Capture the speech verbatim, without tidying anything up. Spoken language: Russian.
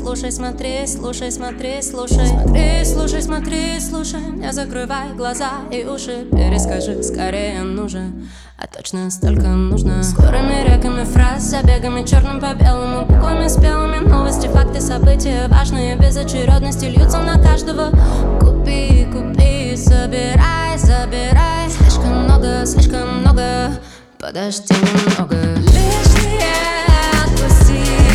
слушай, смотри, слушай, смотри, слушай. Смотри, слушай, смотри, слушай. Не закрывай глаза и уши. Перескажи, скорее нужен. А точно столько нужно. Скорыми реками фраз, забегами черным по белому, буквами спелыми. Новости, факты, события важные без очередности льются на каждого. Купи, купи, собирай, забирай. Слишком много, слишком много. Подожди немного. Лишнее отпусти.